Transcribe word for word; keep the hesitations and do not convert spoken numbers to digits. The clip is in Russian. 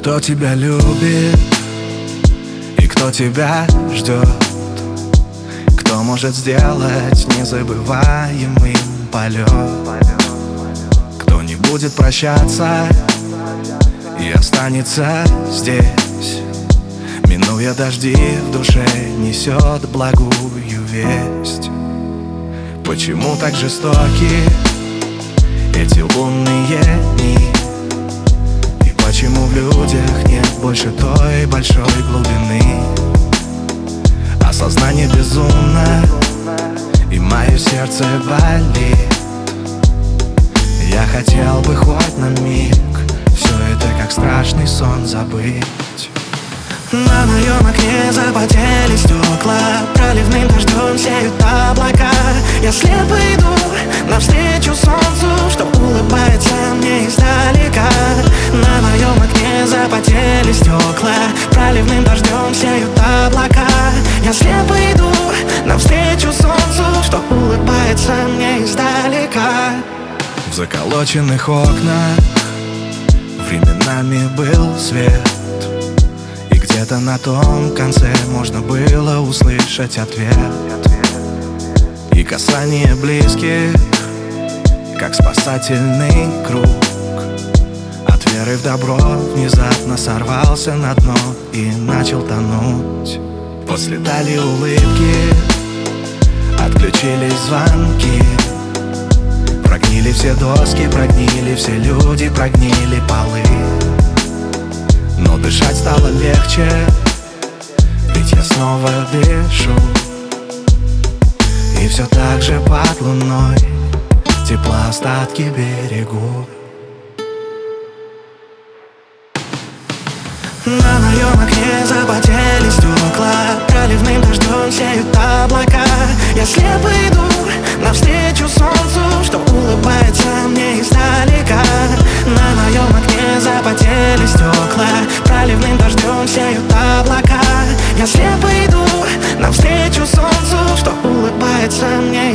Кто тебя любит и кто тебя ждет? Кто может сделать незабываемым полет? Кто не будет прощаться и останется здесь, минуя дожди, в душе несет благую весть. Почему так жестоки эти лунные дни? И почему в людях нет больше той большой глубины? Осознание безумно, и мое сердце болит. Я хотел бы хоть на миг все это как страшный сон забыть. На моем окне запотели стекла, проливным дождем сеют облака. Я слепо иду навстречу солнцу, что улыбается мне издалека. На моем окне запотели стекла, проливным дождем сеют облака. Я слепо иду навстречу солнцу, что улыбается мне издалека. В заколоченных окнах временами был свет, где-то на том конце можно было услышать ответ. И касание близких, как спасательный круг. От веры в добро внезапно сорвался на дно и начал тонуть. После дали улыбки, отключились звонки. Прогнили все доски, прогнили все люди, прогнили полы. Но дышать стало легче, ведь я снова дышу. И все так же под луной тепло остатки берегу. На моем окне запотели стекла, проливным дождем сеют облака. Я слепо иду навстречу солнцу, что улыбается мне издалека. На моем окне запотели стекла, проливным дождем сеют облака. Я слепо иду навстречу солнцу, что улыбается мне